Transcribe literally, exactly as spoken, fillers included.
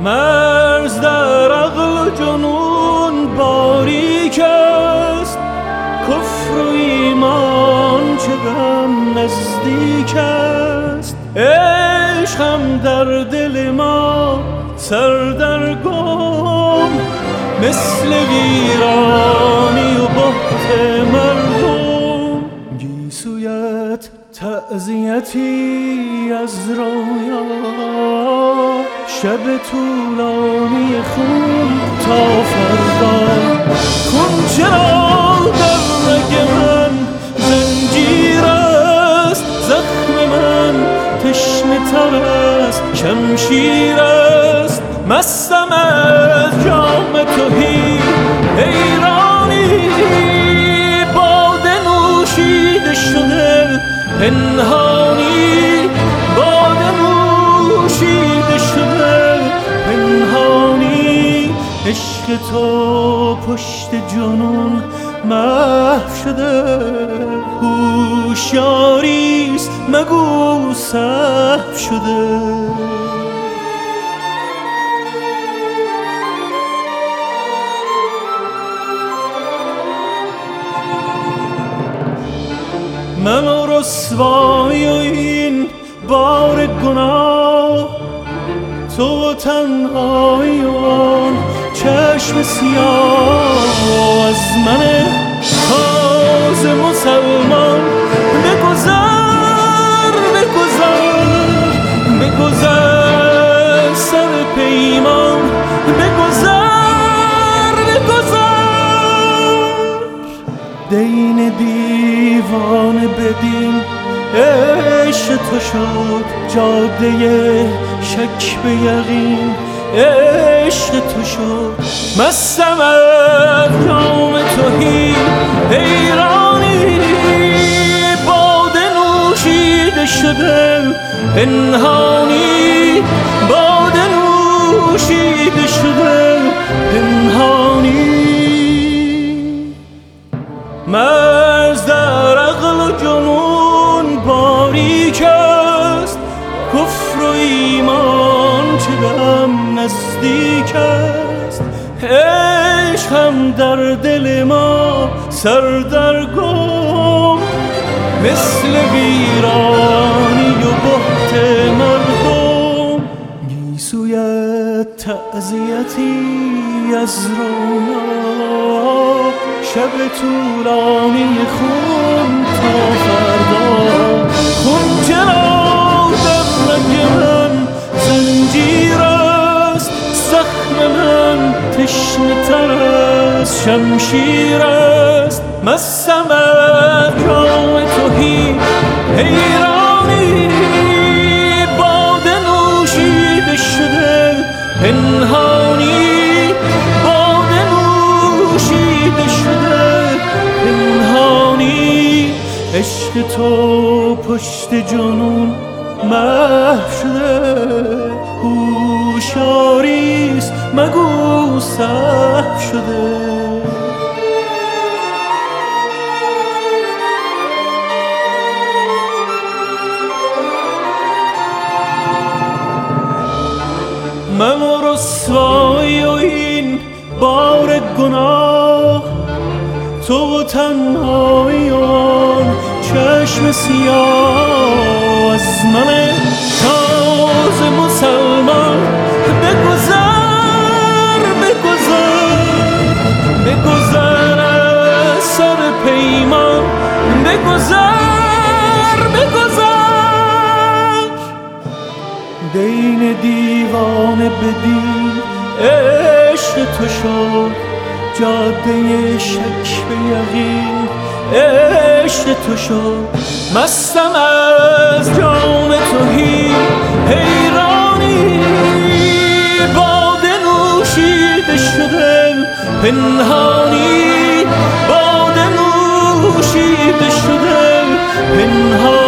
مرز در عقل جنون باریک است، کفر و ایمان چه غم نزدیک است. عشق هم در دل ما سردرگم، مثل ویرانی و بهت مردم. گیسویت تعزیتی از رویا، شب طولانی خون تا فردا. خون چرا در رگ من زنجیر است، زخم من تشنه تر است شمشیر است. مستم از جام تهی حیرانی، باده نوشیده شده پنهانی، باده نوشیده شده پنهانی. عشق تو پشت جنون محو شده، هوشیاریست مگو سهو شده. من و رسوایی و این بار گناه، تو تنهایی و آن چشم سیاه. از من تازه مسلمان بگذر بگذر بگذر، سر پیمان بگذر بگذر. دین دیوانه بدین عشق تو شد، جاده شک به یقین عشق تو شد. مستم از جام تهی حیرانی، باده نوشیده شده پنهانی، باده نوشیده شده پنهانی. مرز در عقل و جنون باریک است، کفر و ایمان چه غم نزدیک است. عشق هم در دل ما سردرگم، مثل ویرانی و بهت مردم. گیسویت تعزیتی از رویا، شب طولانی خون تا فردا. خون چرا در رگ من زنجیر است، زخم من تشنه تر از شمشیر است. مستم از جام تهی حیرانی، باده نوشیده شده پنهانی، باده نوشیده شده پنهانی. عشق تو پشت جنون محو شده، هوشیاریست مگو سهو شده. من و رسوایی و این بار گناه، تو تنهایی و آن چشم سیاه. از من تازه مسلمان بگذر بگذر بگذر، از سر پیمان بگذر بگذر. دین دیوانه بدین عشق تو شد، جاده شک به یقین عشق تو شد. مستم از جام تهی حیرانی، باده نوشیده شده پنهانی، باده نوشیده شده پنهانی.